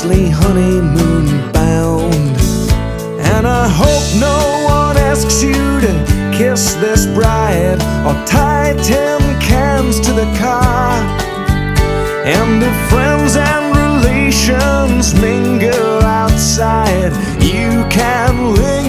nicely honeymoon bound. And I hope no one asks you to kiss this bride or tie 10 cans to the car. And if friends and relations mingle outside, you can live